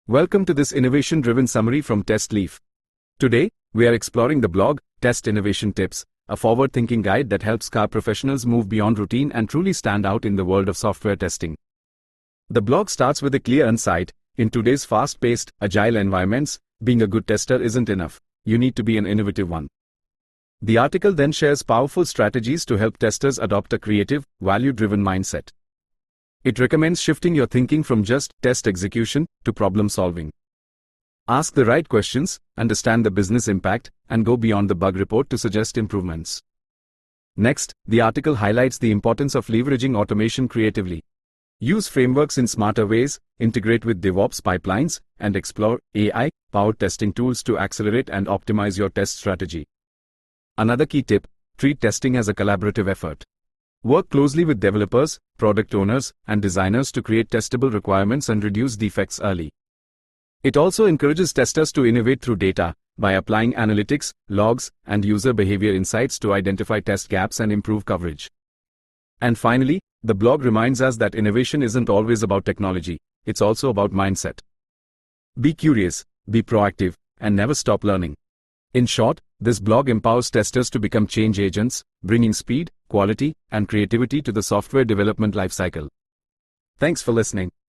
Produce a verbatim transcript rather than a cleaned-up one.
Welcome to this innovation-driven summary from TestLeaf. Today, we are exploring the blog, Test Innovation Tips, a forward-thinking guide that helps car professionals move beyond routine and truly stand out in the world of software testing. The blog starts with a clear insight: in today's fast-paced, agile environments, being a good tester isn't enough. You need to be an innovative one. The article then shares powerful strategies to help testers adopt a creative, value-driven mindset. It recommends shifting your thinking from just test execution to problem solving. Ask the right questions, understand the business impact, and go beyond the bug report to suggest improvements. Next, the article highlights the importance of leveraging automation creatively. Use frameworks in smarter ways, integrate with DevOps pipelines, and explore A I-powered testing tools to accelerate and optimize your test strategy. Another key tip: treat testing as a collaborative effort. Work closely with developers, product owners, and designers to create testable requirements and reduce defects early. It also encourages testers to innovate through data, by applying analytics, logs, and user behavior insights to identify test gaps and improve coverage. And finally, the blog reminds us that innovation isn't always about technology, it's also about mindset. Be curious, be proactive, and never stop learning. In short, this blog empowers testers to become change agents, bringing speed, quality, and creativity to the software development lifecycle. Thanks for listening.